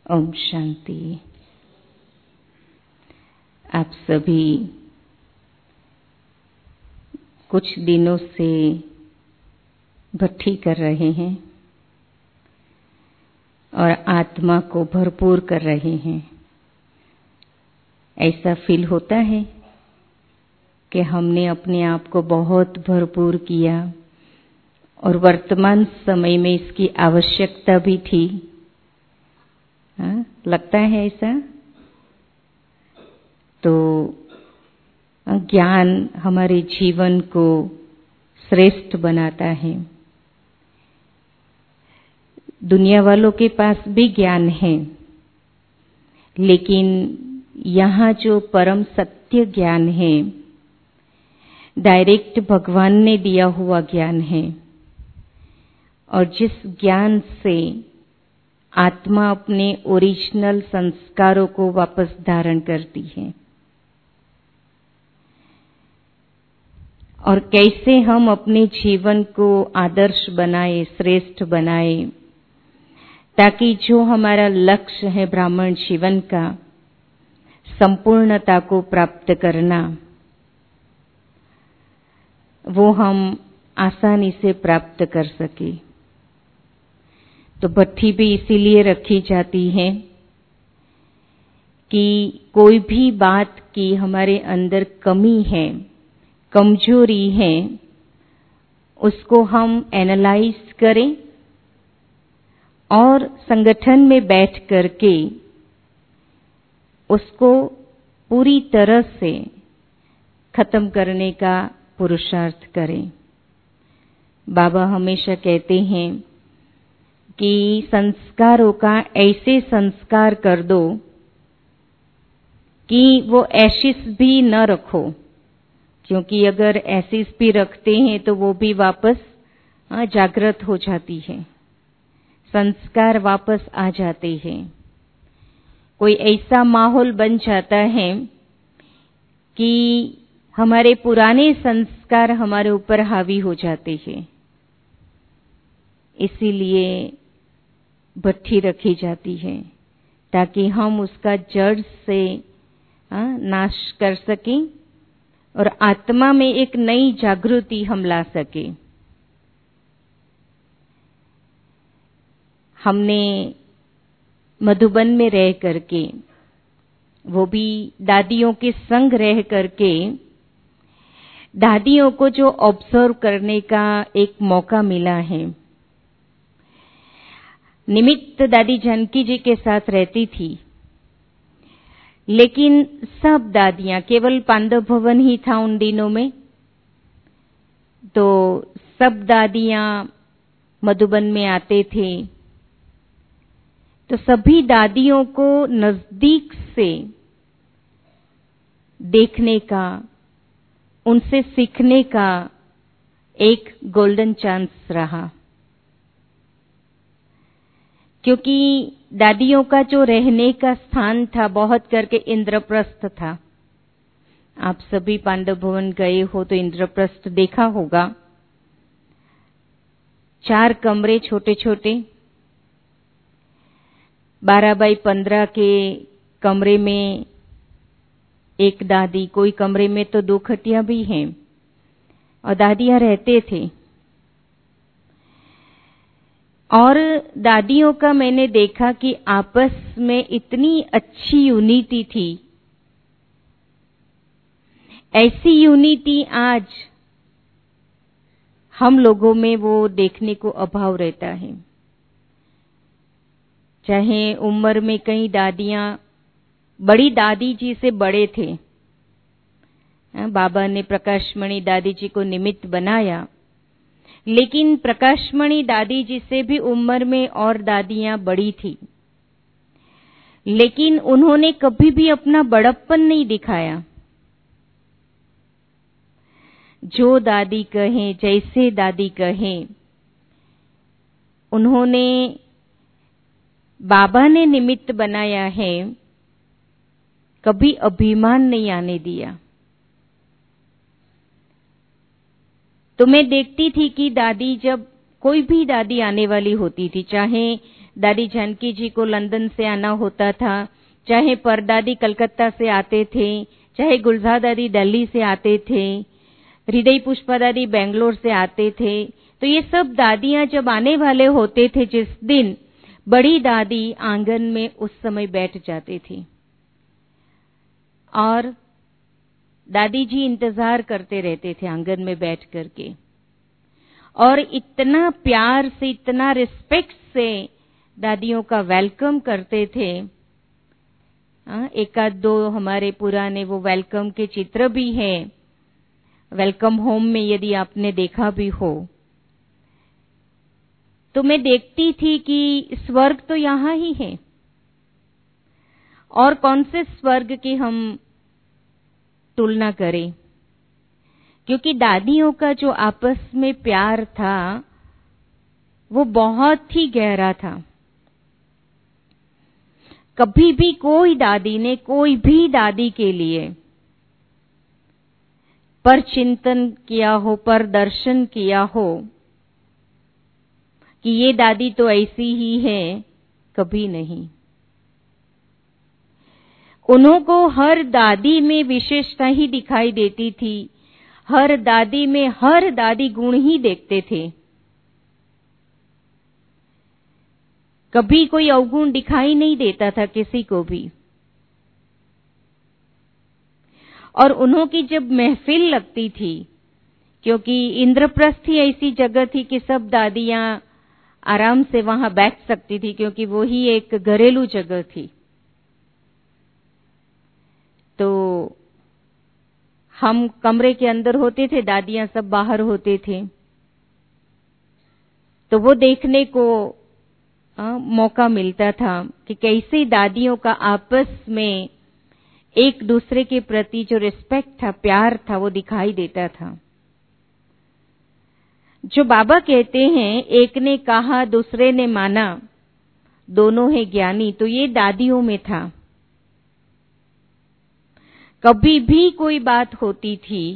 ओम शांति। आप सभी कुछ दिनों से भट्टी कर रहे हैं और आत्मा को भरपूर कर रहे हैं। ऐसा फील होता है कि हमने अपने आप को बहुत भरपूर किया और वर्तमान समय में इसकी आवश्यकता भी थी। लगता है ऐसा? तो ज्ञान हमारे जीवन को श्रेष्ठ बनाता है। दुनिया वालों के पास भी ज्ञान है, लेकिन यहाँ जो परम सत्य ज्ञान है, डायरेक्ट भगवान ने दिया हुआ ज्ञान है, और जिस ज्ञान से आत्मा अपने ओरिजिनल संस्कारों को वापस धारण करती है, और कैसे हम अपने जीवन को आदर्श बनाए, श्रेष्ठ बनाए, ताकि जो हमारा लक्ष्य है ब्राह्मण जीवन का, संपूर्णता को प्राप्त करना, वो हम आसानी से प्राप्त कर सके। तो भट्टी भी इसीलिए रखी जाती है कि कोई भी बात की हमारे अंदर कमी है, कमजोरी है, उसको हम एनालाइज करें और संगठन में बैठ करके उसको पूरी तरह से खत्म करने का पुरुषार्थ करें। बाबा हमेशा कहते हैं कि संस्कारों का ऐसे संस्कार कर दो कि वो एशिस भी न रखो, क्योंकि अगर एशिस भी रखते हैं तो वो भी वापस जागृत हो जाती है, संस्कार वापस आ जाते हैं। कोई ऐसा माहौल बन जाता है कि हमारे पुराने संस्कार हमारे ऊपर हावी हो जाते हैं। इसीलिए भट्टी रखी जाती है, ताकि हम उसका जड़ से नाश कर सकें और आत्मा में एक नई जागृति हम ला सके। हमने मधुबन में रह करके, वो भी दादियों के संग रह करके, दादियों को जो ऑब्जर्व करने का एक मौका मिला है। निमित्त दादी जानकी जी के साथ रहती थी, लेकिन सब दादियां, केवल पांडव भवन ही था उन दिनों में, तो सब दादियां मधुबन में आते थे, तो सभी दादियों को नजदीक से देखने का, उनसे सीखने का एक गोल्डन चांस रहा। क्योंकि दादियों का जो रहने का स्थान था, बहुत करके इंद्रप्रस्थ था। आप सभी पांडव भवन गए हो तो इंद्रप्रस्थ देखा होगा। 4 कमरे छोटे छोटे, 12 बाई 15 के कमरे में एक दादी, कोई कमरे में तो 2 खटियां भी हैं, और दादियां रहते थे। और दादियों का मैंने देखा कि आपस में इतनी अच्छी यूनिटी थी। ऐसी यूनिटी आज हम लोगों में वो देखने को अभाव रहता है। चाहे उम्र में कई दादियां बड़ी दादी जी से बड़े थे, बाबा ने प्रकाशमणि दादी जी को निमित्त बनाया, लेकिन प्रकाशमणि दादी जी से भी उम्र में और दादियां बड़ी थी, लेकिन उन्होंने कभी भी अपना बड़प्पन नहीं दिखाया। जो दादी कहें, जैसे दादी कहें, उन्होंने, बाबा ने निमित्त बनाया है, कभी अभिमान नहीं आने दिया। तो मैं देखती थी कि दादी, जब कोई भी दादी आने वाली होती थी, चाहे दादी जानकी जी को लंदन से आना होता था, चाहे परदादी कलकत्ता से आते थे, चाहे गुलजार दादी दिल्ली से आते थे, हृदय पुष्पा दादी बेंगलोर से आते थे, तो ये सब दादियां जब आने वाले होते थे जिस दिन, बड़ी दादी आंगन में उस समय बैठ जाती थी और दादी जी इंतजार करते रहते थे आंगन में बैठ करके, और इतना प्यार से, इतना रिस्पेक्ट से दादियों का वेलकम करते थे। एक आध दो हमारे पुराने वो वेलकम के चित्र भी हैं, वेलकम होम में यदि आपने देखा भी हो, तो मैं देखती थी कि स्वर्ग तो यहाँ ही है, और कौन से स्वर्ग की हम तुलना करें, क्योंकि दादियों का जो आपस में प्यार था वो बहुत ही गहरा था। कभी भी कोई दादी ने कोई भी दादी के लिए पर चिंतन किया हो, पर दर्शन किया हो कि ये दादी तो ऐसी ही है, कभी नहीं। उनको हर दादी में विशेषता ही दिखाई देती थी, हर दादी में हर दादी गुण ही देखते थे, कभी कोई अवगुण दिखाई नहीं देता था किसी को भी। और उन्हों की जब महफिल लगती थी, क्योंकि इंद्रप्रस्थ ही ऐसी जगह थी कि सब दादियां आराम से वहां बैठ सकती थी, क्योंकि वो ही एक घरेलू जगह थी, तो हम कमरे के अंदर होते थे, दादियां सब बाहर होते थे, तो वो देखने को मौका मिलता था कि कैसे दादियों का आपस में एक दूसरे के प्रति जो रिस्पेक्ट था, प्यार था, वो दिखाई देता था। जो बाबा कहते हैं, एक ने कहा दूसरे ने माना, दोनों है ज्ञानी, तो ये दादियों में था। कभी भी कोई बात होती थी,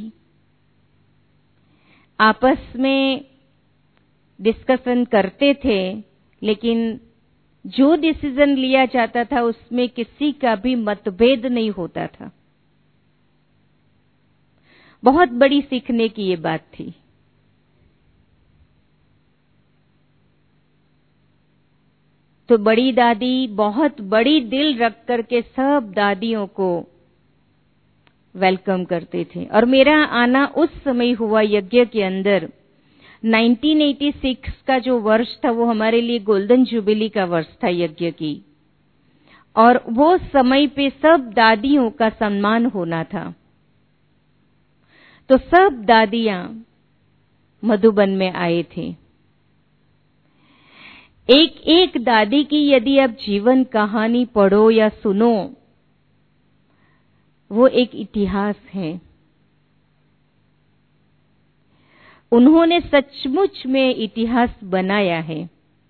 आपस में डिस्कशन करते थे, लेकिन जो डिसीजन लिया जाता था उसमें किसी का भी मतभेद नहीं होता था। बहुत बड़ी सीखने की ये बात थी। तो बड़ी दादी बहुत बड़ी दिल रख करके सब दादियों को वेलकम करते थे। और मेरा आना उस समय हुआ यज्ञ के अंदर, 1986 का जो वर्ष था वो हमारे लिए गोल्डन जुबिली का वर्ष था यज्ञ की, और वो समय पे सब दादियों का सम्मान होना था। तो सब दादियां मधुबन में आए थे। एक एक दादी की यदि आप जीवन कहानी पढ़ो या सुनो, वो एक इतिहास है। उन्होंने सचमुच में इतिहास बनाया है।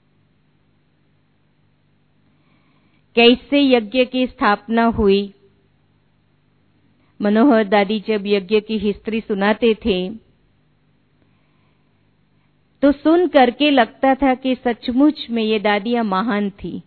कैसे यज्ञ की स्थापना हुई, मनोहर दादी जब यज्ञ की हिस्ट्री सुनाते थे तो सुन करके लगता था कि सचमुच में ये दादियां महान थी।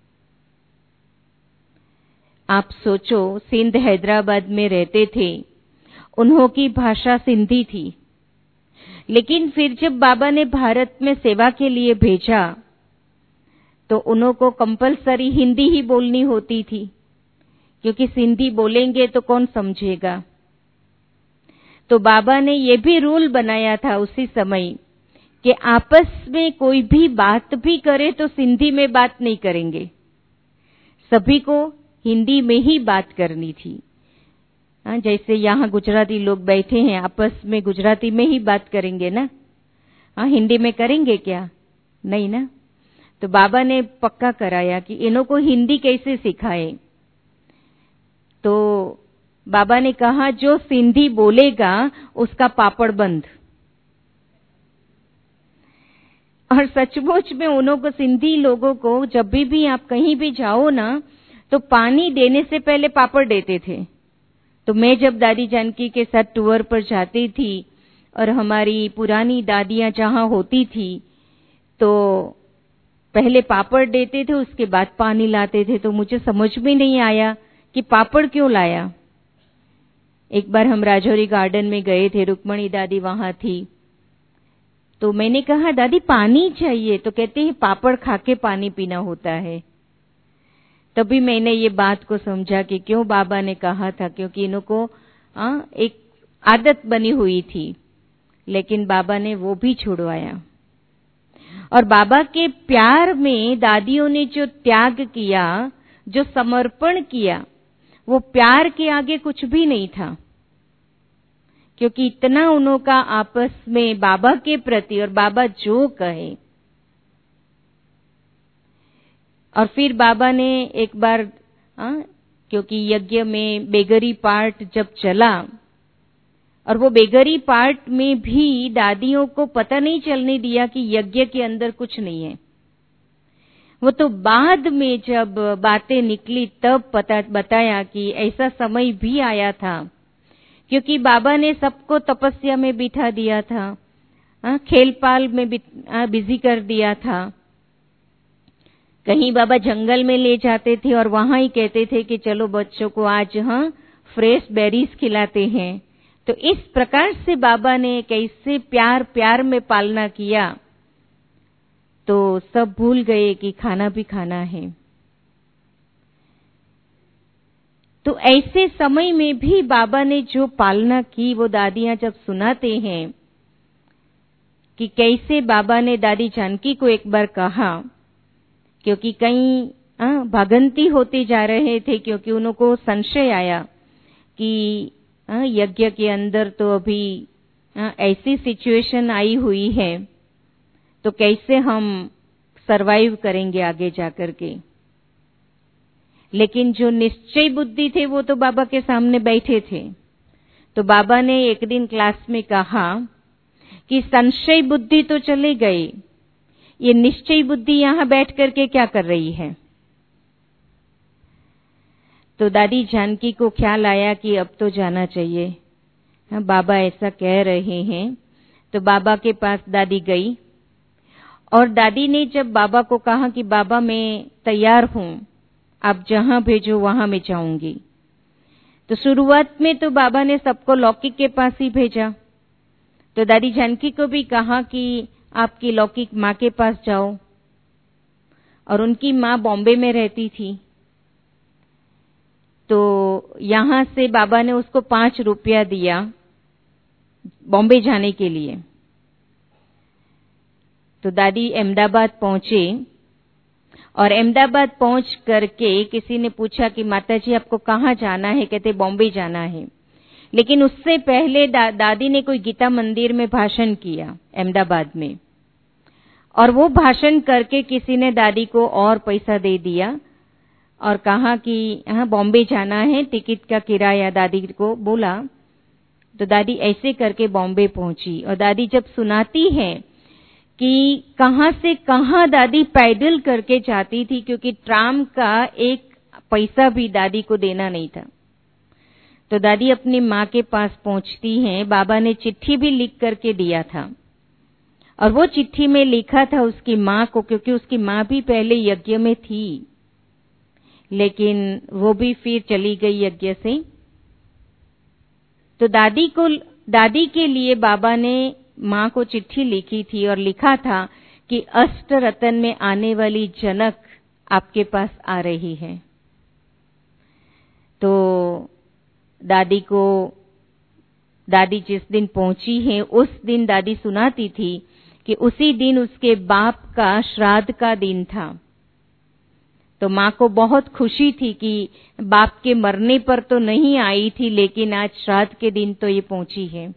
आप सोचो, सिंध हैदराबाद में रहते थे, उन्हों की भाषा सिंधी थी, लेकिन फिर जब बाबा ने भारत में सेवा के लिए भेजा तो उन्हों को कंपलसरी हिंदी ही बोलनी होती थी, क्योंकि सिंधी बोलेंगे तो कौन समझेगा। तो बाबा ने ये भी रूल बनाया था उसी समय कि आपस में कोई भी बात भी करे तो सिंधी में बात नहीं करेंगे, सभी को हिंदी में ही बात करनी थी। जैसे यहाँ गुजराती लोग बैठे हैं, आपस में गुजराती में ही बात करेंगे ना, हिंदी में करेंगे क्या? नहीं ना। तो बाबा ने पक्का कराया कि इन्हों को हिंदी कैसे सिखाए। तो बाबा ने कहा जो सिंधी बोलेगा उसका पापड़ बंद। और सचमुच में उन्हों को, सिंधी लोगों को, जब भी आप कहीं भी जाओ ना तो पानी देने से पहले पापड़ देते थे। तो मैं जब दादी जानकी के साथ टूर पर जाती थी और हमारी पुरानी दादियां जहां होती थी, तो पहले पापड़ देते थे, उसके बाद पानी लाते थे। तो मुझे समझ में नहीं आया कि पापड़ क्यों लाया। एक बार हम राजौरी गार्डन में गए थे, रुक्मणी दादी वहां थी, तो मैंने कहा दादी पानी चाहिए, तो कहते हैं पापड़ खा के पानी पीना होता है। तभी मैंने ये बात को समझा कि क्यों बाबा ने कहा था, क्योंकि इनको एक आदत बनी हुई थी, लेकिन बाबा ने वो भी छुड़वाया। और बाबा के प्यार में दादियों ने जो त्याग किया, जो समर्पण किया, वो प्यार के आगे कुछ भी नहीं था, क्योंकि इतना उनका आपस में बाबा के प्रति, और बाबा जो कहे। और फिर बाबा ने एक बार क्योंकि यज्ञ में बेगरी पार्ट जब चला, और वो बेगरी पार्ट में भी दादियों को पता नहीं चलने दिया कि यज्ञ के अंदर कुछ नहीं है। वो तो बाद में जब बातें निकली तब बताया कि ऐसा समय भी आया था, क्योंकि बाबा ने सबको तपस्या में बिठा दिया था, खेल-पाल में बिजी कर दिया था। कहीं बाबा जंगल में ले जाते थे और वहां ही कहते थे कि चलो बच्चों को आज फ्रेश बेरीज खिलाते हैं। तो इस प्रकार से बाबा ने कैसे प्यार प्यार में पालना किया, तो सब भूल गए कि खाना भी खाना है। तो ऐसे समय में भी बाबा ने जो पालना की, वो दादियां जब सुनाते हैं कि कैसे बाबा ने दादी जानकी को एक बार कहा, क्योंकि कहीं भागंती होते जा रहे थे, क्योंकि उनको संशय आया कि यज्ञ के अंदर तो अभी ऐसी सिचुएशन आई हुई है, तो कैसे हम सरवाइव करेंगे आगे जाकर के। लेकिन जो निश्चय बुद्धि थे वो तो बाबा के सामने बैठे थे। तो बाबा ने एक दिन क्लास में कहा कि संशय बुद्धि तो चले गई, ये निश्चय बुद्धि यहां बैठ करके क्या कर रही है। तो दादी जानकी को ख्याल आया कि अब तो जाना चाहिए, बाबा ऐसा कह रहे हैं। तो बाबा के पास दादी गई, और दादी ने जब बाबा को कहा कि बाबा मैं तैयार हूं, आप जहां भेजो वहां मैं जाऊंगी। तो शुरुआत में तो बाबा ने सबको लौकिक के पास ही भेजा। तो दादी जानकी को भी कहा कि आपकी लौकिक माँ के पास जाओ, और उनकी माँ बॉम्बे में रहती थी। तो यहां से बाबा ने उसको 5 रुपया दिया बॉम्बे जाने के लिए। तो दादी अहमदाबाद पहुंचे, और अहमदाबाद पहुंच करके किसी ने पूछा कि माताजी आपको कहाँ जाना है, कहते बॉम्बे जाना है। लेकिन उससे पहले दादी ने कोई गीता मंदिर में भाषण किया अहमदाबाद में, और वो भाषण करके किसी ने दादी को और पैसा दे दिया और कहा कि बॉम्बे जाना है, टिकट का किराया दादी को बोला। तो दादी ऐसे करके बॉम्बे पहुंची, और दादी जब सुनाती है कि कहां से कहां दादी पैदल करके जाती थी, क्योंकि ट्राम का एक पैसा भी दादी को देना नहीं था। तो दादी अपनी माँ के पास पहुंचती हैं। बाबा ने चिट्ठी भी लिख करके दिया था, और वो चिट्ठी में लिखा था उसकी माँ को, क्योंकि उसकी माँ भी पहले यज्ञ में थी, लेकिन वो भी फिर चली गई यज्ञ से। तो दादी के लिए बाबा ने माँ को चिट्ठी लिखी थी, और लिखा था कि अष्ट रतन में आने वाली जनक आपके पास आ रही है। तो दादी जिस दिन पहुंची है, उस दिन दादी सुनाती थी कि उसी दिन उसके बाप का श्राद्ध का दिन था। तो माँ को बहुत खुशी थी कि बाप के मरने पर तो नहीं आई थी, लेकिन आज श्राद्ध के दिन तो ये पहुंची है।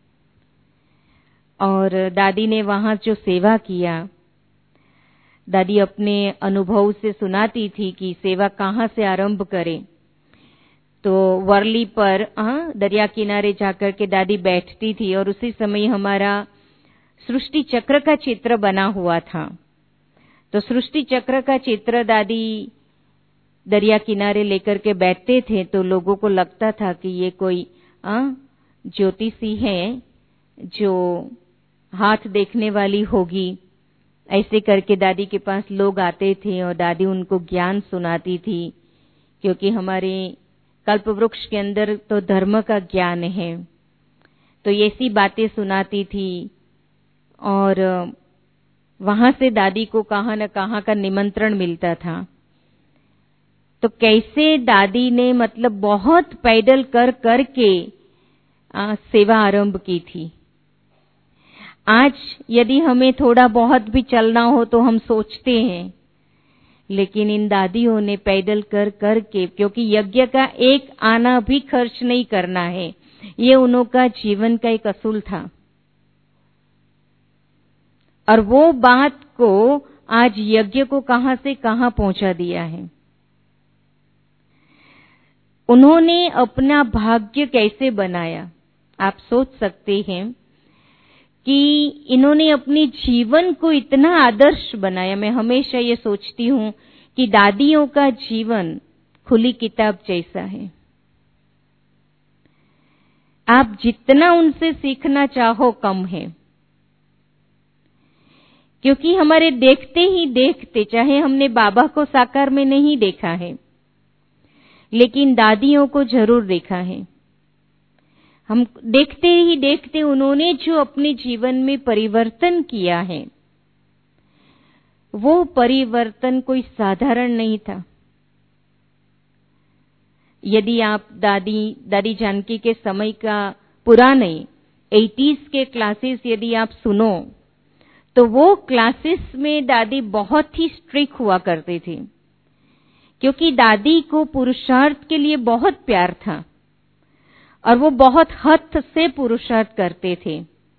और दादी ने वहां जो सेवा किया, दादी अपने अनुभव से सुनाती थी कि सेवा कहाँ से आरंभ करें। तो वर्ली पर दरिया किनारे जाकर के दादी बैठती थी, और उसी समय हमारा सृष्टि चक्र का चित्र बना हुआ था। तो सृष्टि चक्र का चित्र दादी दरिया किनारे लेकर के बैठते थे, तो लोगों को लगता था कि ये कोई ज्योतिषी है जो हाथ देखने वाली होगी, ऐसे करके दादी के पास लोग आते थे और दादी उनको ज्ञान सुनाती थी, क्योंकि हमारे कल्प वृक्ष के अंदर तो धर्म का ज्ञान है। तो ऐसी बातें सुनाती थी और वहां से दादी को कहां न कहां का निमंत्रण मिलता था। तो कैसे दादी ने मतलब बहुत पैदल कर करके सेवा आरंभ की थी। आज यदि हमें थोड़ा बहुत भी चलना हो तो हम सोचते हैं, लेकिन इन दादियों ने पैदल कर करके, क्योंकि यज्ञ का एक आना भी खर्च नहीं करना है, ये उनका जीवन का एक असूल था। और वो बात को आज यज्ञ को कहां से कहां पहुंचा दिया है। उन्होंने अपना भाग्य कैसे बनाया, आप सोच सकते हैं कि इन्होंने अपने जीवन को इतना आदर्श बनाया। मैं हमेशा ये सोचती हूं कि दादियों का जीवन खुली किताब जैसा है। आप जितना उनसे सीखना चाहो कम है, क्योंकि हमारे देखते ही देखते, चाहे हमने बाबा को साकार में नहीं देखा है, लेकिन दादियों को जरूर देखा है। हम देखते ही देखते उन्होंने जो अपने जीवन में परिवर्तन किया है, वो परिवर्तन कोई साधारण नहीं था। यदि आप दादी जानकी के समय का पुराने 80s के क्लासेस यदि आप सुनो, तो वो क्लासेस में दादी बहुत ही स्ट्रिक्ट हुआ करते थे, क्योंकि दादी को पुरुषार्थ के लिए बहुत प्यार था और वो बहुत हद से पुरुषार्थ करते थे।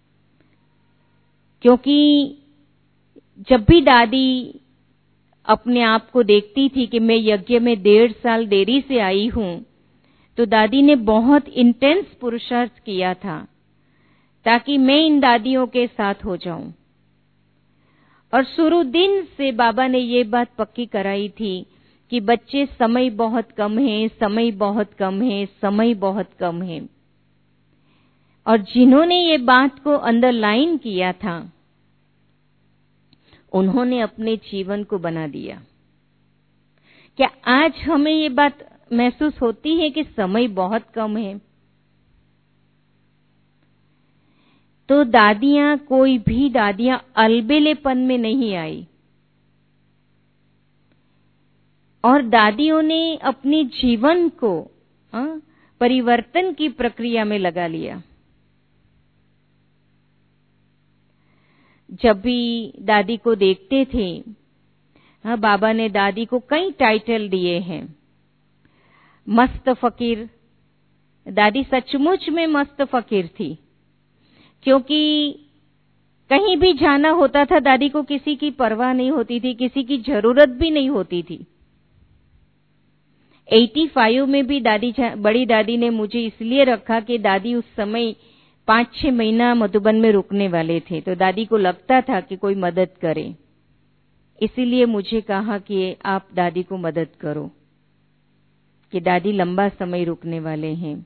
क्योंकि जब भी दादी अपने आप को देखती थी कि मैं यज्ञ में 1.5 साल देरी से आई हूं, तो दादी ने बहुत इंटेंस पुरुषार्थ किया था ताकि मैं इन दादियों के साथ हो जाऊं। और शुरू दिन से बाबा ने ये बात पक्की कराई थी कि बच्चे समय बहुत कम है, समय बहुत कम है, समय बहुत कम है। और जिन्होंने ये बात को अंडरलाइन किया था, उन्होंने अपने जीवन को बना दिया। क्या आज हमें ये बात महसूस होती है कि समय बहुत कम है? तो दादियां, कोई भी दादियां अलबेलेपन में नहीं आई, और दादियों ने अपने जीवन को परिवर्तन की प्रक्रिया में लगा लिया। जब भी दादी को देखते थे, बाबा ने दादी को कई टाइटल दिए हैं। मस्त फकीर, दादी सचमुच में मस्त फकीर थी, क्योंकि कहीं भी जाना होता था दादी को किसी की परवाह नहीं होती थी, किसी की जरूरत भी नहीं होती थी। 85 में भी बड़ी दादी ने मुझे इसलिए रखा कि दादी उस समय 5-6 महीना मधुबन में रुकने वाले थे, तो दादी को लगता था कि कोई मदद करे, इसीलिए मुझे कहा कि आप दादी को मदद करो, कि दादी लंबा समय रुकने वाले हैं।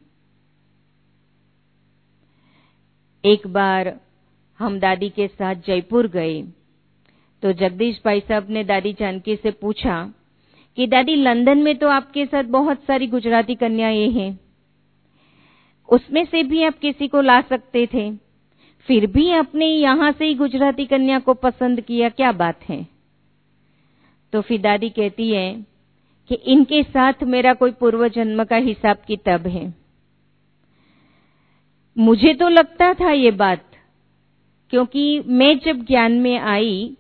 एक बार हम दादी के साथ जयपुर गए, तो जगदीश भाई साहब ने दादी जानकी से पूछा कि दादी, लंदन में तो आपके साथ बहुत सारी गुजराती कन्याएं हैं, उसमें से भी आप किसी को ला सकते थे, फिर भी आपने यहां से ही गुजराती कन्या को पसंद किया, क्या बात है? तो फिर दादी कहती है कि इनके साथ मेरा कोई पूर्व जन्म का हिसाब किताब है। मुझे तो लगता था ये बात, क्योंकि मैं जब ज्ञान में आई,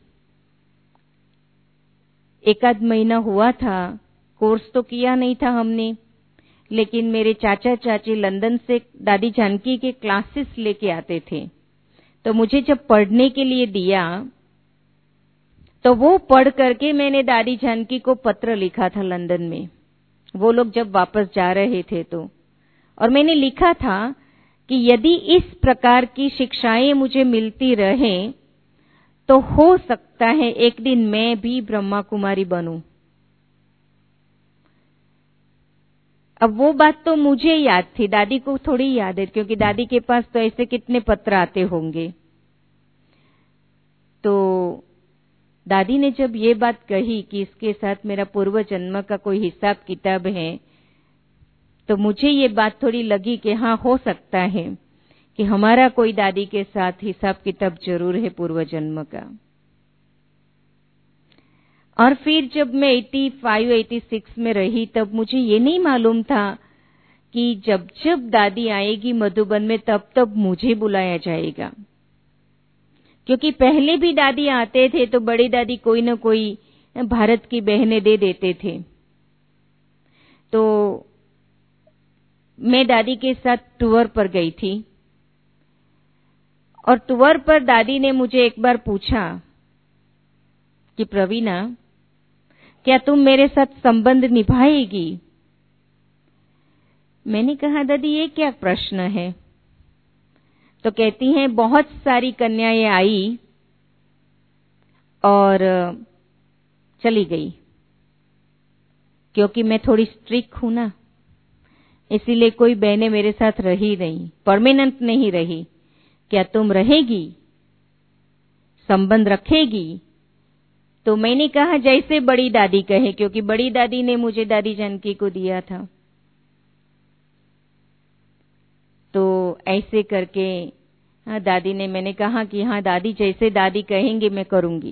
1 महीना हुआ था, कोर्स तो किया नहीं था हमने, लेकिन मेरे चाचा चाची लंदन से दादी जानकी के क्लासेस लेके आते थे, तो मुझे जब पढ़ने के लिए दिया, तो वो पढ़ करके मैंने दादी जानकी को पत्र लिखा था लंदन में, वो लोग जब वापस जा रहे थे तो, और मैंने लिखा था कि यदि इस प्रकार की शिक्षाएं मुझे मिलती रहें, तो हो सकता है एक दिन मैं भी ब्रह्मा कुमारी बनूं। अब वो बात तो मुझे याद थी, दादी को थोड़ी याद है, क्योंकि दादी के पास तो ऐसे कितने पत्र आते होंगे। तो दादी ने जब ये बात कही कि इसके साथ मेरा पूर्व जन्म का कोई हिसाब किताब है, तो मुझे ये बात थोड़ी लगी कि हाँ, हो सकता है कि हमारा कोई दादी के साथ हिसाब किताब जरूर है पूर्व जन्म का। और फिर जब मैं 85-86 में रही, तब मुझे ये नहीं मालूम था कि जब जब दादी आएगी मधुबन में, तब तब मुझे बुलाया जाएगा। क्योंकि पहले भी दादी आते थे तो बड़ी दादी कोई न कोई भारत की बहनें दे देते थे। तो मैं दादी के साथ टूर पर गई थी, और टूर पर दादी ने मुझे एक बार पूछा कि प्रवीणा, क्या तुम मेरे साथ संबंध निभाएगी? मैंने कहा, दादी ये क्या प्रश्न है? तो कहती हैं, बहुत सारी कन्याएं आई और चली गई, क्योंकि मैं थोड़ी स्ट्रिक्ट हूं ना, इसीलिए कोई बहनें मेरे साथ रही नहीं, परमानेंट नहीं रही। क्या तुम रहेगी, संबंध रखेगी? तो मैंने कहा, जैसे बड़ी दादी कहे, क्योंकि बड़ी दादी ने मुझे दादी जानकी को दिया था। तो ऐसे करके हाँ, दादी ने, मैंने कहा कि हाँ दादी, जैसे दादी कहेंगे मैं करूंगी।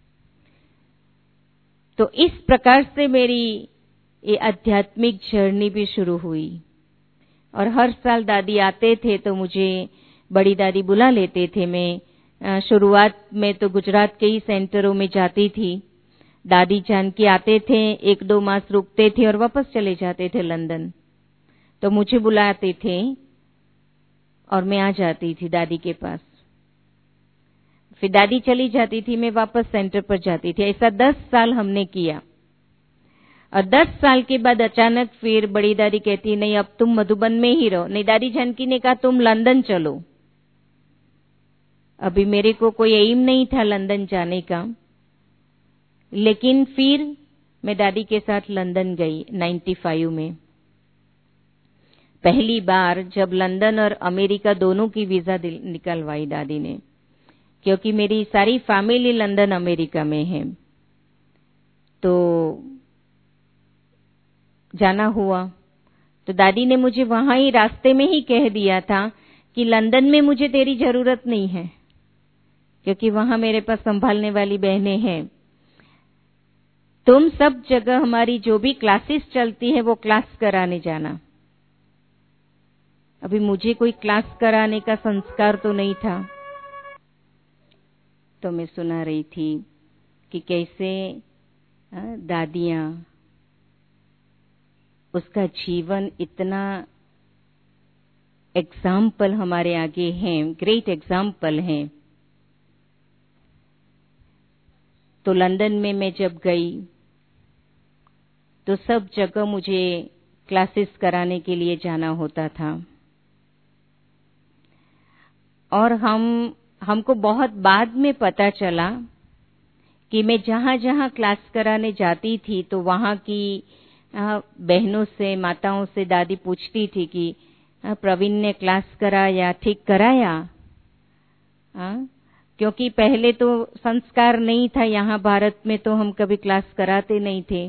तो इस प्रकार से मेरी ये आध्यात्मिक जर्नी भी शुरू हुई। और हर साल दादी आते थे तो मुझे बड़ी दादी बुला लेते थे। मैं शुरुआत में तो गुजरात के ही सेंटरों में जाती थी। दादी जानकी आते थे, 1-2 मास रुकते थे और वापस चले जाते थे लंदन। तो मुझे बुलाते थे और मैं आ जाती थी दादी के पास। फिर दादी चली जाती थी, मैं वापस सेंटर पर जाती थी। ऐसा 10 साल हमने किया। और 10 साल के बाद अचानक फिर बड़ी दादी कहती, नहीं अब तुम मधुबन में ही रहो। नहीं, दादी जानकी ने कहा तुम लंदन चलो। अभी मेरे को कोई एम नहीं था लंदन जाने का, लेकिन फिर मैं दादी के साथ लंदन गई 95 में। पहली बार जब लंदन और अमेरिका दोनों की वीजा निकलवाई दादी ने, क्योंकि मेरी सारी फैमिली लंदन अमेरिका में है। तो जाना हुआ तो दादी ने मुझे वहां ही रास्ते में ही कह दिया था कि लंदन में मुझे तेरी जरूरत नहीं है, क्योंकि वहां मेरे पास संभालने वाली बहनें हैं। तुम सब जगह हमारी जो भी क्लासेस चलती है वो क्लास कराने जाना। अभी मुझे कोई क्लास कराने का संस्कार तो नहीं था। तो मैं सुना रही थी कि कैसे दादियां, उसका जीवन इतना एग्जाम्पल हमारे आगे हैं, ग्रेट एग्जाम्पल हैं। तो लंदन में मैं जब गई तो सब जगह मुझे क्लासेस कराने के लिए जाना होता था। और हमको बहुत बाद में पता चला कि मैं जहां जहां क्लास कराने जाती थी तो वहां की बहनों से, माताओं से दादी पूछती थी कि प्रवीण ने क्लास कराया, ठीक कराया? क्योंकि पहले तो संस्कार नहीं था, यहाँ भारत में तो हम कभी क्लास कराते नहीं थे।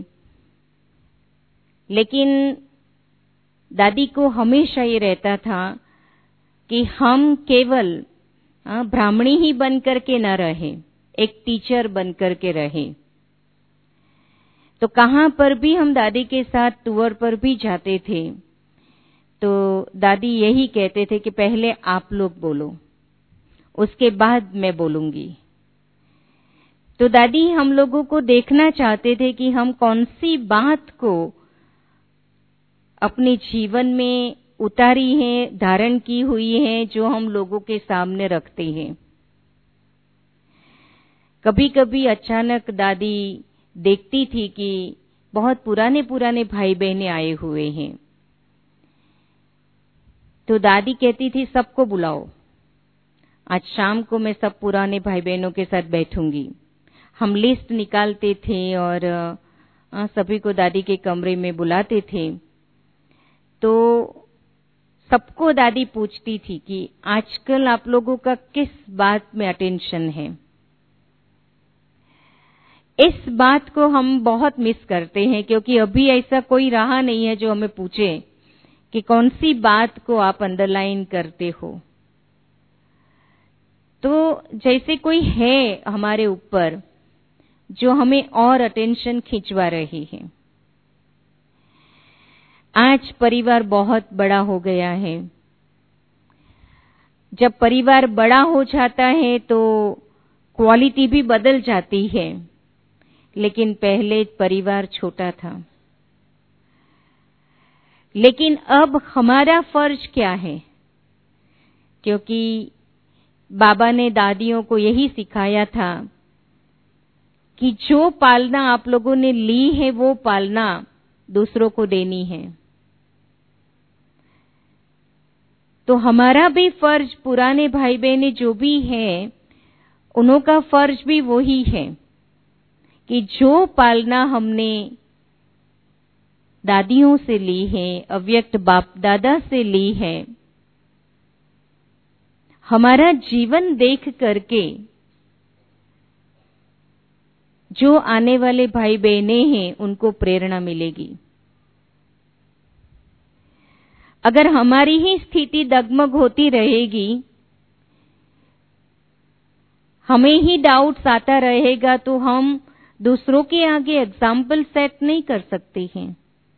लेकिन दादी को हमेशा ये रहता था कि हम केवल ब्राह्मणी ही बन करके न रहे, एक टीचर बन करके रहे। तो कहां पर भी हम दादी के साथ टूर पर भी जाते थे तो दादी यही कहते थे कि पहले आप लोग बोलो, उसके बाद मैं बोलूंगी। तो दादी हम लोगों को देखना चाहते थे कि हम कौन सी बात को अपने जीवन में उतारी है, धारण की हुई है, जो हम लोगों के सामने रखते हैं। कभी कभी अचानक दादी देखती थी कि बहुत पुराने पुराने भाई बहनें आए हुए हैं। तो दादी कहती थी सबको बुलाओ, आज शाम को मैं सब पुराने भाई बहनों के साथ बैठूंगी। हम लिस्ट निकालते थे और सभी को दादी के कमरे में बुलाते थे। तो सबको दादी पूछती थी कि आजकल आप लोगों का किस बात में अटेंशन है। इस बात को हम बहुत मिस करते हैं, क्योंकि अभी ऐसा कोई रहा नहीं है जो हमें पूछे कि कौन सी बात को आप अंडरलाइन करते हो। तो जैसे कोई है हमारे ऊपर जो हमें और अटेंशन खिंचवा रही है। आज परिवार बहुत बड़ा हो गया है। जब परिवार बड़ा हो जाता है तो क्वालिटी भी बदल जाती है, लेकिन पहले परिवार छोटा था। लेकिन अब हमारा फर्ज क्या है? क्योंकि बाबा ने दादियों को यही सिखाया था कि जो पालना आप लोगों ने ली है वो पालना दूसरों को देनी है। तो हमारा भी फर्ज, पुराने भाई बहने जो भी हैं, उनका फर्ज भी वही है कि जो पालना हमने दादियों से ली है, अव्यक्त बाप दादा से ली है, हमारा जीवन देख करके जो आने वाले भाई बहने हैं उनको प्रेरणा मिलेगी। अगर हमारी ही स्थिति डगमग होती रहेगी, हमें ही डाउट्स आता रहेगा, तो हम दूसरों के आगे एग्जाम्पल सेट नहीं कर सकते हैं।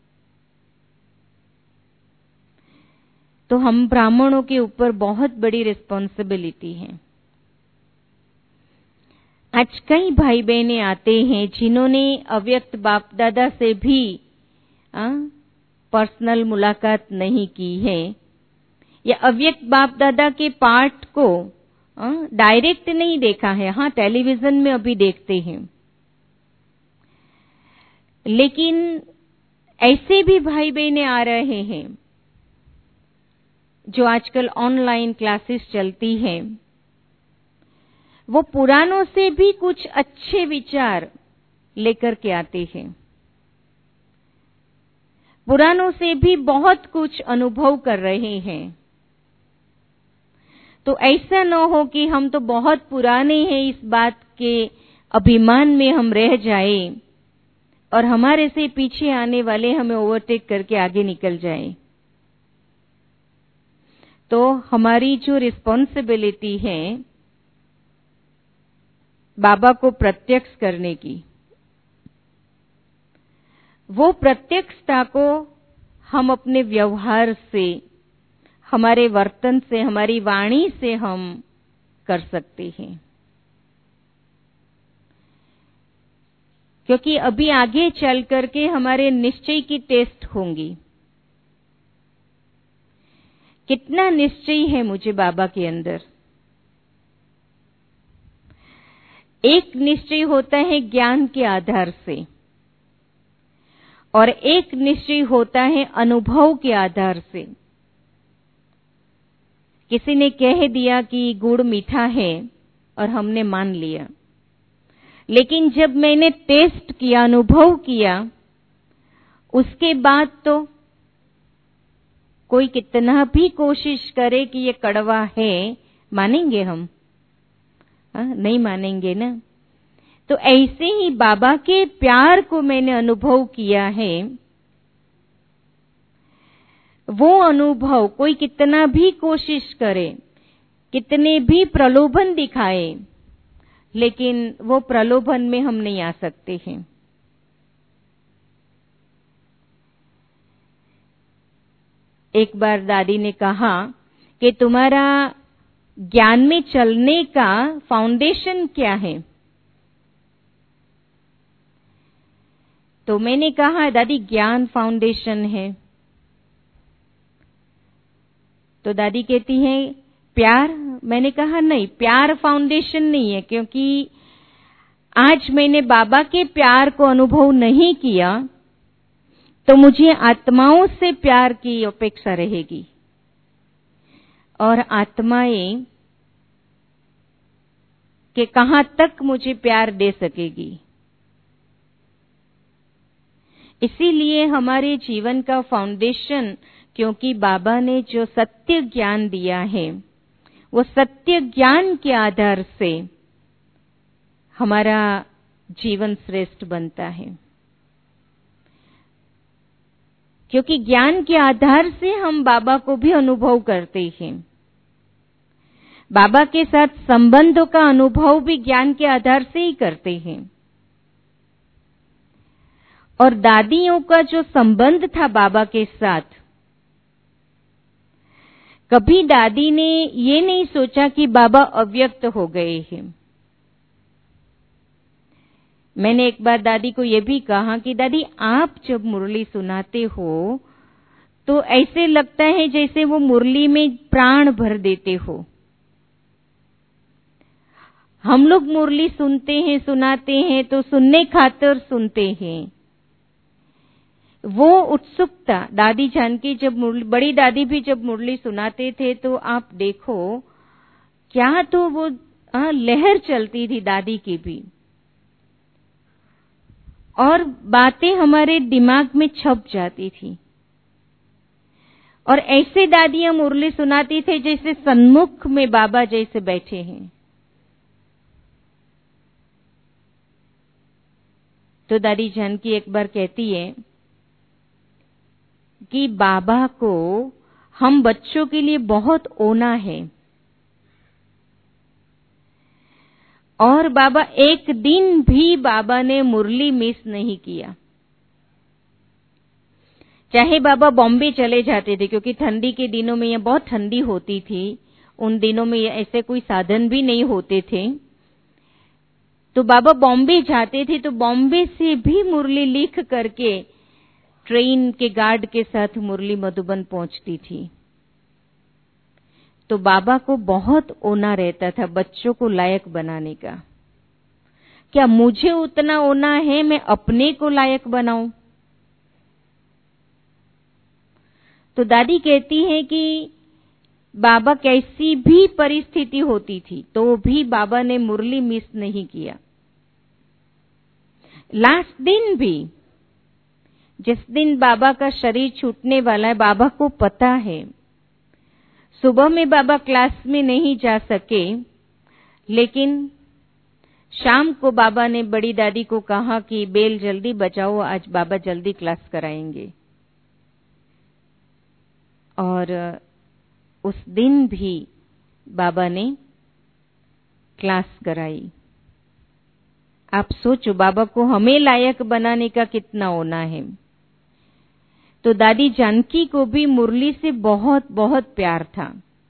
तो हम ब्राह्मणों के ऊपर बहुत बड़ी रिस्पॉन्सिबिलिटी है। आज कई भाई बहने आते हैं जिन्होंने अव्यक्त बाप दादा से भी पर्सनल मुलाकात नहीं की है, या अव्यक्त बाप दादा के पाठ को डायरेक्ट नहीं देखा है। हाँ, टेलीविजन में अभी देखते हैं, लेकिन ऐसे भी भाई बहने आ रहे हैं जो आजकल ऑनलाइन क्लासेस चलती हैं, वो पुरानों से भी कुछ अच्छे विचार लेकर के आते हैं, पुरानों से भी बहुत कुछ अनुभव कर रहे हैं। तो ऐसा न हो कि हम तो बहुत पुराने हैं, इस बात के अभिमान में हम रह जाए और हमारे से पीछे आने वाले हमें ओवरटेक करके आगे निकल जाए। तो हमारी जो रिस्पॉन्सिबिलिटी है बाबा को प्रत्यक्ष करने की, वो प्रत्यक्षता को हम अपने व्यवहार से, हमारे वर्तन से, हमारी वाणी से हम कर सकते हैं। क्योंकि अभी आगे चल करके हमारे निश्चय की टेस्ट होंगी। कितना निश्चय है मुझे बाबा के अंदर। एक निश्चय होता है ज्ञान के आधार से, और एक निश्चय होता है अनुभव के आधार से। किसी ने कह दिया कि गुड़ मीठा है और हमने मान लिया, लेकिन जब मैंने टेस्ट किया, अनुभव किया, उसके बाद तो कोई कितना भी कोशिश करे कि ये कड़वा है, मानेंगे हम? नहीं मानेंगे ना। तो ऐसे ही बाबा के प्यार को मैंने अनुभव किया है। वो अनुभव कोई कितना भी कोशिश करे, कितने भी प्रलोभन दिखाए, लेकिन वो प्रलोभन में हम नहीं आ सकते हैं। एक बार दादी ने कहा कि तुम्हारा ज्ञान में चलने का फाउंडेशन क्या है? तो मैंने कहा दादी ज्ञान फाउंडेशन है। तो दादी कहती है प्यार? मैंने कहा नहीं, प्यार फाउंडेशन नहीं है, क्योंकि आज मैंने बाबा के प्यार को अनुभव नहीं किया तो मुझे आत्माओं से प्यार की अपेक्षा रहेगी, और आत्माएं कि कहां तक मुझे प्यार दे सकेगी। इसीलिए हमारे जीवन का फाउंडेशन, क्योंकि बाबा ने जो सत्य ज्ञान दिया है, वो सत्य ज्ञान के आधार से हमारा जीवन श्रेष्ठ बनता है, क्योंकि ज्ञान के आधार से हम बाबा को भी अनुभव करते हैं। बाबा के साथ संबंधों का अनुभव भी ज्ञान के आधार से ही करते हैं। और दादियों का जो संबंध था बाबा के साथ, कभी दादी ने ये नहीं सोचा कि बाबा अव्यक्त हो गए हैं। मैंने एक बार दादी को ये भी कहा कि दादी, आप जब मुरली सुनाते हो तो ऐसे लगता है जैसे वो मुरली में प्राण भर देते हो। हम लोग मुरली सुनते हैं, सुनाते हैं तो सुनने खातिर सुनते हैं। वो उत्सुकता दादी जानकी जब बड़ी दादी भी जब मुरली सुनाते थे तो आप देखो क्या तो वो लहर चलती थी दादी की भी, और बातें हमारे दिमाग में छप जाती थी। और ऐसे दादियां मुरली सुनाती थे जैसे सन्मुख में बाबा जैसे बैठे हैं। तो दादी जानकी एक बार कहती है कि बाबा को हम बच्चों के लिए बहुत ओना है, और बाबा एक दिन भी बाबा ने मुरली मिस नहीं किया। चाहे बाबा बॉम्बे चले जाते थे, क्योंकि ठंडी के दिनों में यह बहुत ठंडी होती थी, उन दिनों में ऐसे कोई साधन भी नहीं होते थे, तो बाबा बॉम्बे जाते थे तो बॉम्बे से भी मुरली लिख करके ट्रेन के गार्ड के साथ मुरली मधुबन पहुंचती थी। तो बाबा को बहुत ओना रहता था बच्चों को लायक बनाने का। क्या मुझे उतना ओना है मैं अपने को लायक बनाऊं? तो दादी कहती है कि बाबा कैसी भी परिस्थिति होती थी तो भी बाबा ने मुरली मिस नहीं किया। लास्ट दिन भी, जिस दिन बाबा का शरीर छूटने वाला है, बाबा को पता है। सुबह में बाबा क्लास में नहीं जा सके, लेकिन शाम को बाबा ने बड़ी दादी को कहा कि बेल जल्दी बजाओ, आज बाबा जल्दी क्लास कराएंगे। और उस दिन भी बाबा ने क्लास कराई। आप सोचो बाबा को हमें लायक बनाने का कितना होना है। तो दादी जानकी को भी मुरली से बहुत बहुत प्यार था।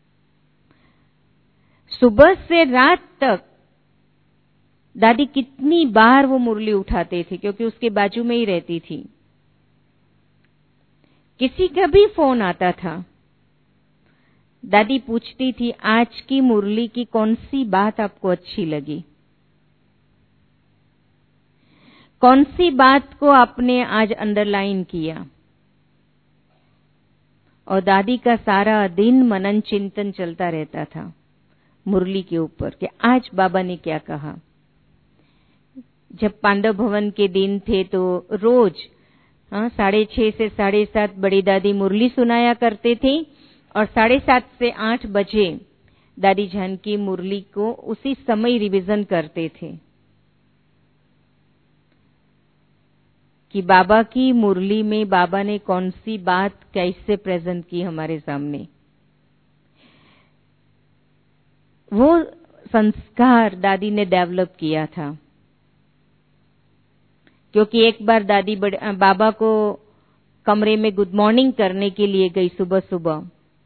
सुबह से रात तक दादी कितनी बार वो मुरली उठाते थे, क्योंकि उसके बाजू में ही रहती थी। किसी का भी फोन आता था, दादी पूछती थी आज की मुरली की कौन सी बात आपको अच्छी लगी, कौन सी बात को आपने आज अंडरलाइन किया। और दादी का सारा दिन मनन चिंतन चलता रहता था मुरली के ऊपर कि आज बाबा ने क्या कहा। जब पांडव भवन के दिन थे तो रोज 6:30 से 7:30 बड़ी दादी मुरली सुनाया करते थे, और 7:30 से 8 बजे दादी जानकी मुरली को उसी समय रिवीजन करते थे कि बाबा की मुरली में बाबा ने कौन सी बात कैसे प्रेजेंट की हमारे सामने। वो संस्कार दादी ने डेवलप किया था, क्योंकि एक बार दादी बाबा को कमरे में गुड मॉर्निंग करने के लिए गई सुबह सुबह।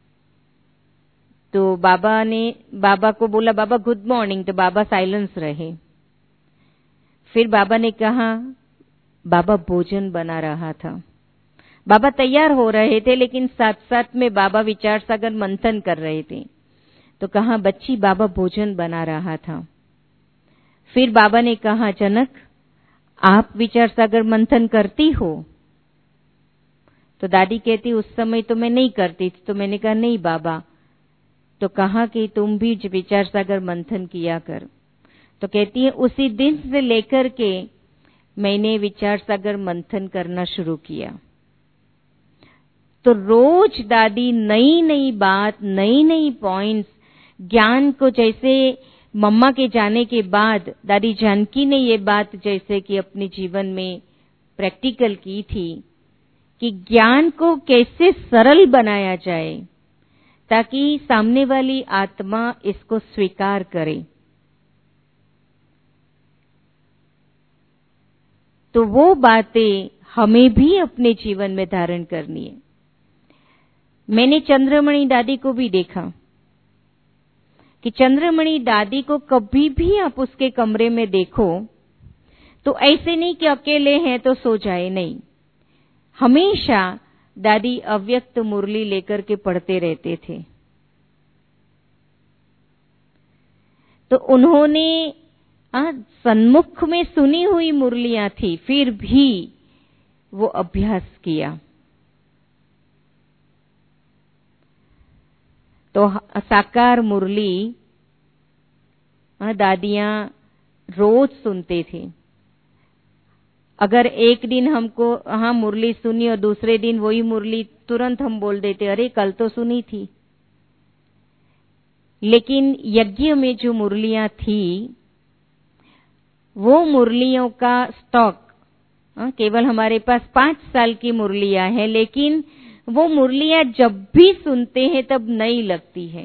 तो बाबा को बोला बाबा गुड मॉर्निंग, तो बाबा साइलेंस रहे। फिर बाबा ने कहा, बाबा भोजन बना रहा था। बाबा तैयार हो रहे थे, लेकिन साथ साथ में बाबा विचार सागर मंथन कर रहे थे। तो कहा बच्ची बाबा भोजन बना रहा था। फिर बाबा ने कहा जनक आप विचार सागर मंथन करती हो? तो दादी कहती उस समय तो मैं नहीं करती थी। तो मैंने कहा नहीं बाबा। तो कहा कि तुम भी विचार सागर मंथन किया कर। तो कहती है उसी दिन से लेकर के मैंने विचार सागर मंथन करना शुरू किया। तो रोज दादी नई नई बात, नई नई पॉइंट्स, ज्ञान को जैसे मम्मा के जाने के बाद दादी जानकी ने ये बात जैसे कि अपने जीवन में प्रैक्टिकल की थी कि ज्ञान को कैसे सरल बनाया जाए ताकि सामने वाली आत्मा इसको स्वीकार करे। तो वो बातें हमें भी अपने जीवन में धारण करनी है। मैंने चंद्रमणि दादी को भी देखा कि चंद्रमणि दादी को कभी भी आप उसके कमरे में देखो तो ऐसे नहीं कि अकेले हैं तो सो जाए, नहीं, हमेशा दादी अव्यक्त मुरली लेकर के पढ़ते रहते थे। तो उन्होंने सन्मुख में सुनी हुई मुरलियां थी, फिर भी वो अभ्यास किया। तो साकार मुरली दादियां रोज सुनते थे। अगर एक दिन हमको मुरली सुनी और दूसरे दिन वही मुरली तुरंत हम बोल देते, अरे कल तो सुनी थी। लेकिन यज्ञ में जो मुरलियां थी वो मुरलियों का स्टॉक केवल हमारे पास 5 साल की मुरलियां हैं, लेकिन वो मुरलियां जब भी सुनते हैं तब नई लगती है।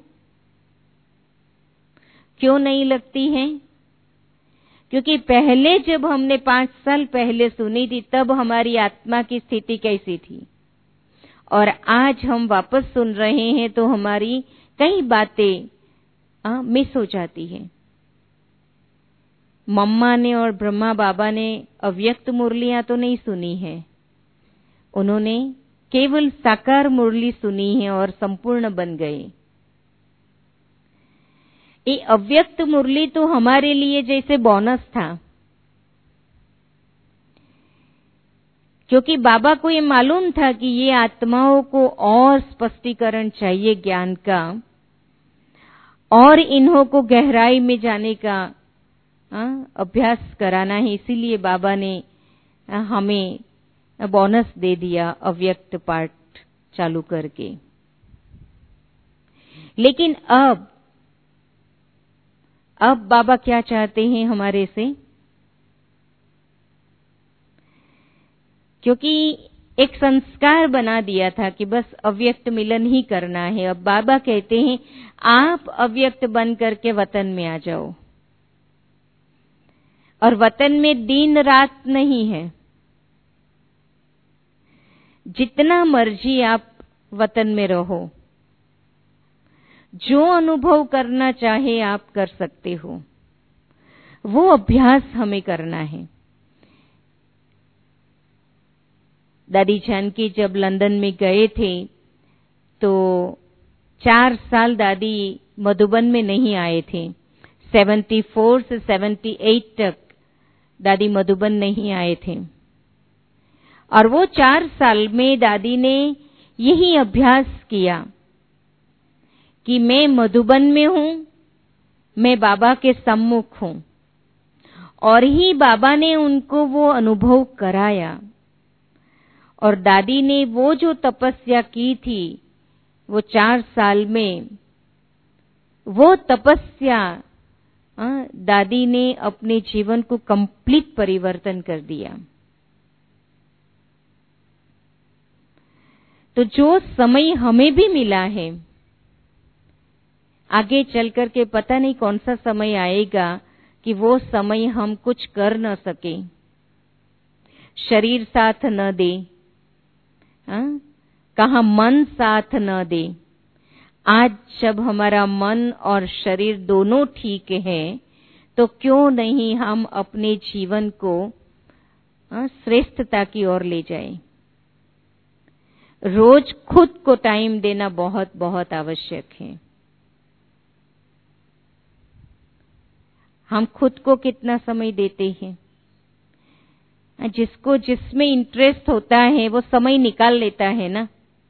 क्यों नई लगती हैं? क्योंकि पहले जब हमने 5 साल पहले सुनी थी तब हमारी आत्मा की स्थिति कैसी थी, और आज हम वापस सुन रहे हैं तो हमारी कई बातें मिस हो जाती हैं। मम्मा ने और ब्रह्मा बाबा ने अव्यक्त मुरलियां तो नहीं सुनी है, उन्होंने केवल साकार मुरली सुनी है और संपूर्ण बन गए। ये अव्यक्त मुरली तो हमारे लिए जैसे बोनस था, क्योंकि बाबा को ये मालूम था कि ये आत्माओं को और स्पष्टीकरण चाहिए ज्ञान का, और इन्हों को गहराई में जाने का अभ्यास कराना है। इसीलिए बाबा ने हमें बोनस दे दिया अव्यक्त पाठ चालू करके। लेकिन अब बाबा क्या चाहते हैं हमारे से? क्योंकि एक संस्कार बना दिया था कि बस अव्यक्त मिलन ही करना है। अब बाबा कहते हैं आप अव्यक्त बन करके वतन में आ जाओ, और वतन में दिन रात नहीं है, जितना मर्जी आप वतन में रहो, जो अनुभव करना चाहे आप कर सकते हो। वो अभ्यास हमें करना है। दादी जानकी जब लंदन में गए थे तो 4 साल दादी मधुबन में नहीं आए थे। 74 से 78 तक दादी मधुबन नहीं आए थे, और वो 4 साल में दादी ने यही अभ्यास किया कि मैं मधुबन में हूं, मैं बाबा के सम्मुख हूं, और ही बाबा ने उनको वो अनुभव कराया। और दादी ने वो जो तपस्या की थी वो 4 साल में, वो तपस्या दादी ने अपने जीवन को कंप्लीट परिवर्तन कर दिया। तो जो समय हमें भी मिला है, आगे चल कर के पता नहीं कौन सा समय आएगा कि वो समय हम कुछ कर न सके, शरीर साथ न दे, कहाँ मन साथ न दे। आज जब हमारा मन और शरीर दोनों ठीक है तो क्यों नहीं हम अपने जीवन को श्रेष्ठता की ओर ले जाएं। रोज खुद को टाइम देना बहुत बहुत आवश्यक है। हम खुद को कितना समय देते हैं? जिसको जिसमें इंटरेस्ट होता है वो समय निकाल लेता है ना।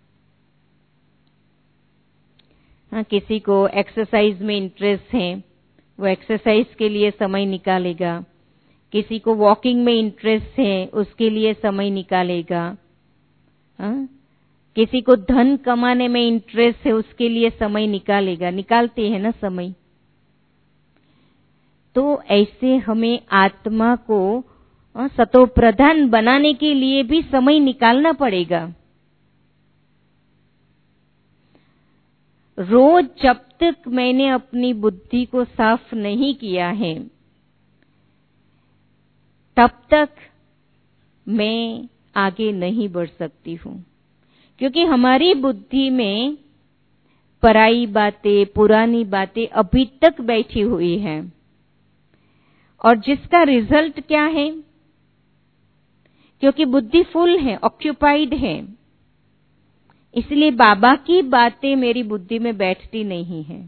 किसी को एक्सरसाइज में इंटरेस्ट है, वो एक्सरसाइज के लिए समय निकालेगा। किसी को वॉकिंग में इंटरेस्ट है, उसके लिए समय निकालेगा। किसी को धन कमाने में इंटरेस्ट है, उसके लिए समय निकालेगा। निकालते हैं ना समय। तो ऐसे हमें आत्मा को सतो प्रधान बनाने के लिए भी समय निकालना पड़ेगा। रोज जब तक मैंने अपनी बुद्धि को साफ नहीं किया है, तब तक मैं आगे नहीं बढ़ सकती हूँ, क्योंकि हमारी बुद्धि में पराई बातें, पुरानी बातें अभी तक बैठी हुई हैं, और जिसका रिजल्ट क्या है, क्योंकि बुद्धि फुल है, ऑक्यूपाइड है, इसलिए बाबा की बातें मेरी बुद्धि में बैठती नहीं है।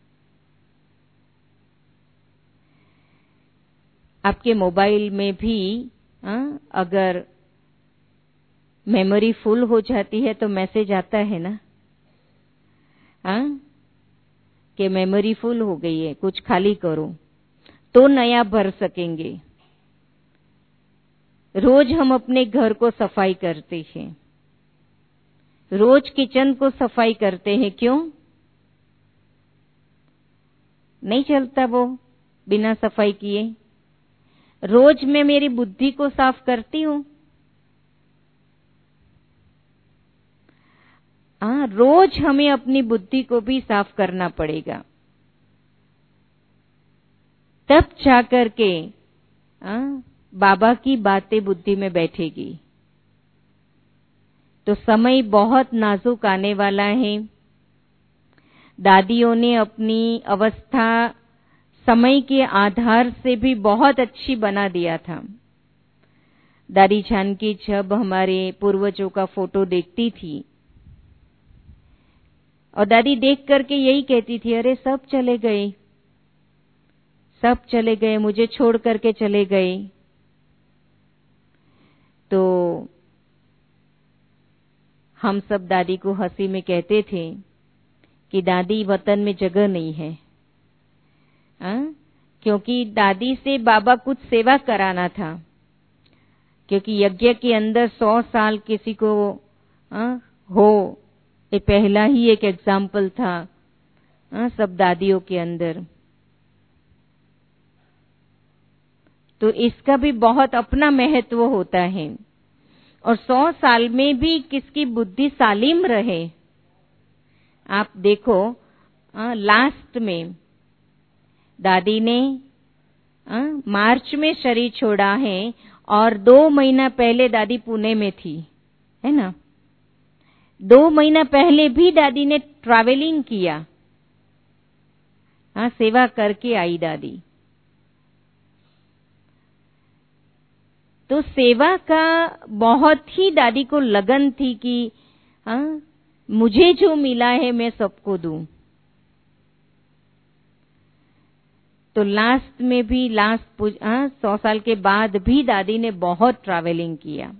आपके मोबाइल में भी अगर मेमोरी फुल हो जाती है तो मैसेज आता है ना, कि मेमोरी फुल हो गई है, कुछ खाली करो, तो नया भर सकेंगे। रोज हम अपने घर को सफाई करते हैं, रोज किचन को सफाई करते हैं, क्यों? नहीं चलता वो बिना सफाई किए। रोज मैं मेरी बुद्धि को साफ करती हूँ। रोज हमें अपनी बुद्धि को भी साफ करना पड़ेगा, तब जाकर के बाबा की बातें बुद्धि में बैठेगी। तो समय बहुत नाजुक आने वाला है। दादियों ने अपनी अवस्था समय के आधार से भी बहुत अच्छी बना दिया था। दादी जानकी जब हमारे पूर्वजों का फोटो देखती थी, और दादी देख करके यही कहती थी, अरे सब चले गए, सब चले गए, मुझे छोड़ करके चले गए। तो हम सब दादी को हंसी में कहते थे कि दादी वतन में जगह नहीं है, क्योंकि दादी से बाबा कुछ सेवा कराना था, क्योंकि यज्ञ के अंदर 100 साल किसी को हो, ये पहला ही एक एग्जाम्पल था सब दादियों के अंदर। तो इसका भी बहुत अपना महत्व होता है, और 100 साल में भी किसकी बुद्धि सालिम रहे। आप देखो, लास्ट में दादी ने मार्च में शरीर छोड़ा है, और 2 महीना पहले दादी पुणे में थी, है ना। 2 महीना पहले भी दादी ने ट्रैवलिंग किया, सेवा करके आई दादी। तो सेवा का बहुत ही दादी को लगन थी कि मुझे जो मिला है मैं सबको दूं। तो लास्ट में भी 100 साल के बाद भी दादी ने बहुत ट्रैवलिंग किया।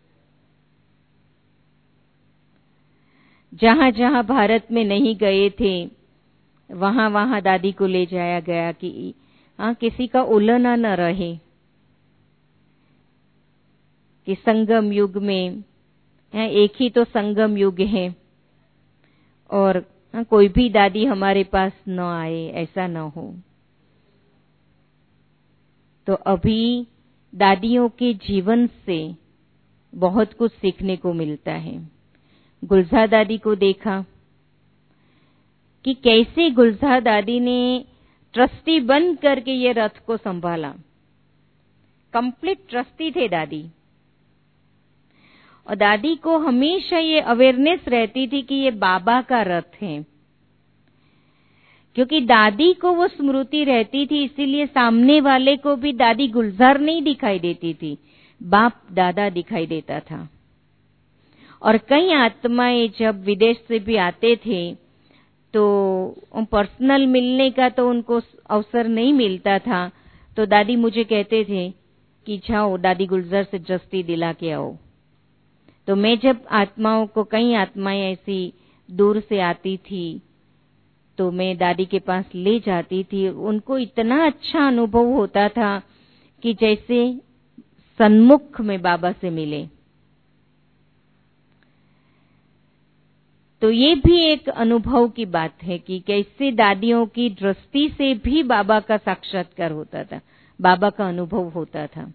जहां जहां भारत में नहीं गए थे, वहां वहां दादी को ले जाया गया कि किसी का उलना न रहे, कि संगम युग में एक ही तो संगम युग है, और कोई भी दादी हमारे पास न आए, ऐसा न हो। तो अभी दादियों के जीवन से बहुत कुछ सीखने को मिलता है। गुलजार दादी को देखा कि कैसे गुलजार दादी ने ट्रस्टी बन करके ये रथ को संभाला। कंप्लीट ट्रस्टी थे दादी, और दादी को हमेशा ये अवेयरनेस रहती थी कि ये बाबा का रथ है, क्योंकि दादी को वो स्मृति रहती थी, इसीलिए सामने वाले को भी दादी गुलजार नहीं दिखाई देती थी, बाप दादा दिखाई देता था। और कई आत्माएं जब विदेश से भी आते थे तो पर्सनल मिलने का तो उनको अवसर नहीं मिलता था, तो दादी मुझे कहते थे कि जाओ दादी गुलजार से जस्ती दिला के आओ। तो मैं जब आत्माओं को, कई आत्माएं ऐसी दूर से आती थी, तो मैं दादी के पास ले जाती थी। उनको इतना अच्छा अनुभव होता था कि जैसे सन्मुख में बाबा से मिले। तो ये भी एक अनुभव की बात है कि कैसे दादियों की दृष्टि से भी बाबा का साक्षात्कार होता था, बाबा का अनुभव होता था।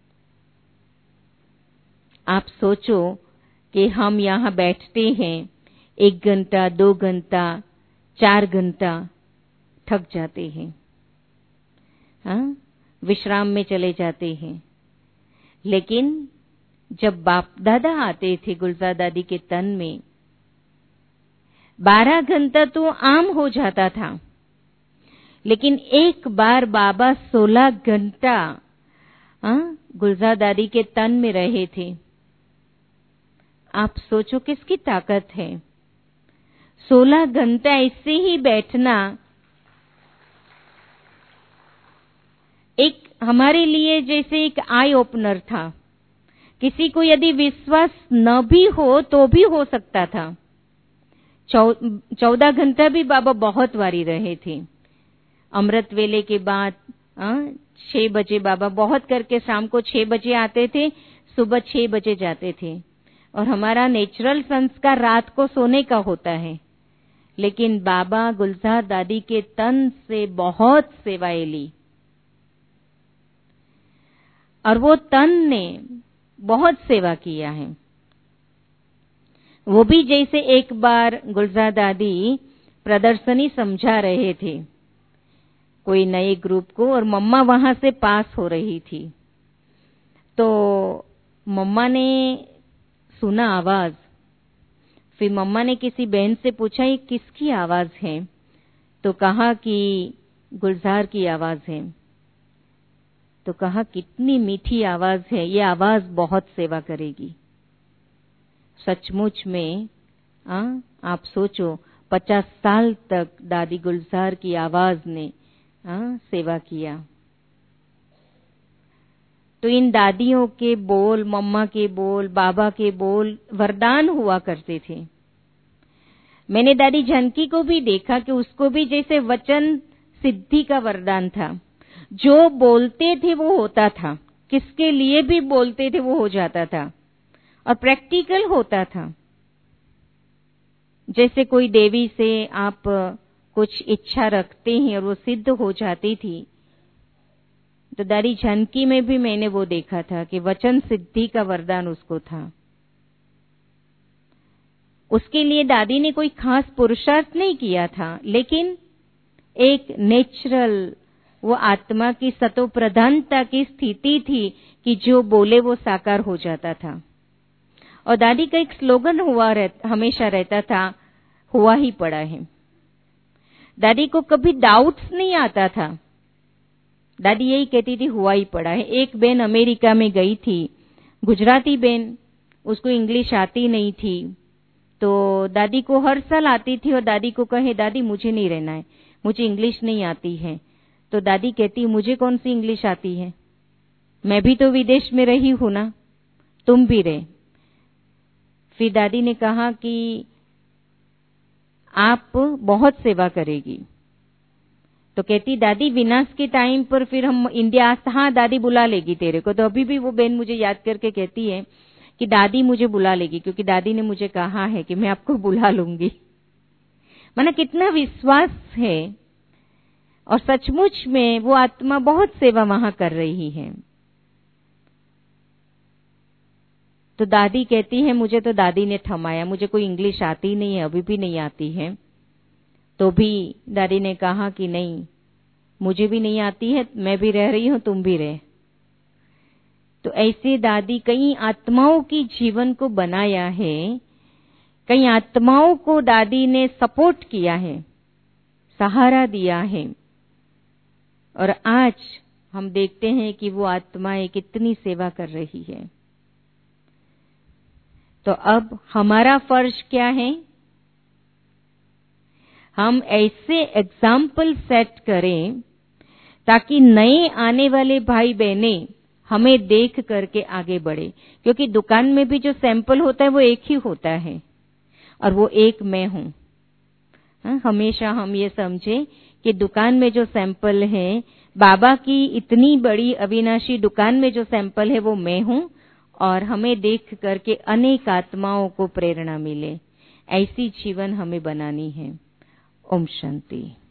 आप सोचो कि हम यहाँ बैठते हैं 1 घंटा, 2 घंटा, 4 घंटा, थक जाते हैं, हाँ, विश्राम में चले जाते हैं। लेकिन जब बाप दादा आते थे गुलजार दादी के तन में, 12 घंटा तो आम हो जाता था, लेकिन एक बार बाबा 16 घंटा गुलजार दादी के तन में रहे थे। आप सोचो किसकी ताकत है। 16 घंटा ऐसे ही बैठना एक हमारे लिए जैसे एक आई ओपनर था। किसी को यदि विश्वास न भी हो तो भी हो सकता था। 14 घंटा भी बाबा बहुत वारी रहे थे। अमृत वेले के बाद 6 बजे बाबा बहुत करके शाम को 6 बजे आते थे, सुबह 6 बजे जाते थे। और हमारा नेचुरल संस्कार रात को सोने का होता है, लेकिन बाबा गुलजार दादी के तन से बहुत सेवाएं ली और वो तन ने बहुत सेवा किया है। वो भी जैसे एक बार गुलजार दादी प्रदर्शनी समझा रहे थे कोई नए ग्रुप को, और मम्मा वहां से पास हो रही थी। तो मम्मा ने सुना आवाज, फिर मम्मा ने किसी बहन से पूछा ये किसकी आवाज है, तो कहा कि गुलजार की आवाज है। तो कहा कितनी मीठी आवाज है, ये आवाज बहुत सेवा करेगी। सचमुच में आप सोचो 50 साल तक दादी गुलजार की आवाज ने सेवा किया। तो इन दादियों के बोल, मम्मा के बोल, बाबा के बोल वरदान हुआ करते थे। मैंने दादी जानकी को भी देखा कि उसको भी जैसे वचन सिद्धि का वरदान था। जो बोलते थे वो होता था, किसके लिए भी बोलते थे वो हो जाता था और प्रैक्टिकल होता था। जैसे कोई देवी से आप कुछ इच्छा रखते हैं और वो सिद्ध हो जाती थी, तो दादी जानकी में भी मैंने वो देखा था कि वचन सिद्धि का वरदान उसको था। उसके लिए दादी ने कोई खास पुरुषार्थ नहीं किया था, लेकिन एक नेचुरल वो आत्मा की सतो प्रधानता की स्थिति थी कि जो बोले वो साकार हो जाता था। और दादी का एक स्लोगन हमेशा रहता था, हुआ ही पड़ा है। दादी को कभी डाउट्स नहीं आता था। दादी यही कहती थी हुआ ही पड़ा है। एक बहन अमेरिका में गई थी, गुजराती बहन, उसको इंग्लिश आती नहीं थी, तो दादी को हर साल आती थी और दादी को कहे दादी मुझे नहीं रहना है, मुझे इंग्लिश नहीं आती है। तो दादी कहती मुझे कौन सी इंग्लिश आती है, मैं भी तो विदेश में रही हूं ना, तुम भी रहे। फिर दादी ने कहा कि आप बहुत सेवा करेगी। तो कहती दादी विनाश के टाइम पर फिर हम इंडिया, हाँ दादी बुला लेगी तेरे को। तो अभी भी वो बहन मुझे याद करके कहती है कि दादी मुझे बुला लेगी, क्योंकि दादी ने मुझे कहा है कि मैं आपको बुला लूंगी। माना कितना विश्वास है। और सचमुच में वो आत्मा बहुत सेवा वहां कर रही है। तो दादी कहती है मुझे तो दादी ने थमाया, मुझे कोई इंग्लिश आती नहीं है, अभी भी नहीं आती है। तो भी दादी ने कहा कि नहीं, मुझे भी नहीं आती है, मैं भी रह रही हूं, तुम भी रहे। तो ऐसे दादी कई आत्माओं की जीवन को बनाया है, कई आत्माओं को दादी ने सपोर्ट किया है, सहारा दिया है। और आज हम देखते हैं कि वो आत्माएं कितनी सेवा कर रही है। तो अब हमारा फर्ज क्या है? हम ऐसे एग्जाम्पल सेट करें ताकि नए आने वाले भाई बहने हमें देख करके आगे बढ़े। क्योंकि दुकान में भी जो सैंपल होता है वो एक ही होता है, और वो एक मैं हूं। हमेशा हम ये समझे कि दुकान में जो सैंपल है, बाबा की इतनी बड़ी अविनाशी दुकान में जो सैंपल है वो मैं हूं, और हमें देख करके अनेक आत्माओं को प्रेरणा मिले। ऐसी जीवन हमें बनानी है। ओम शांति।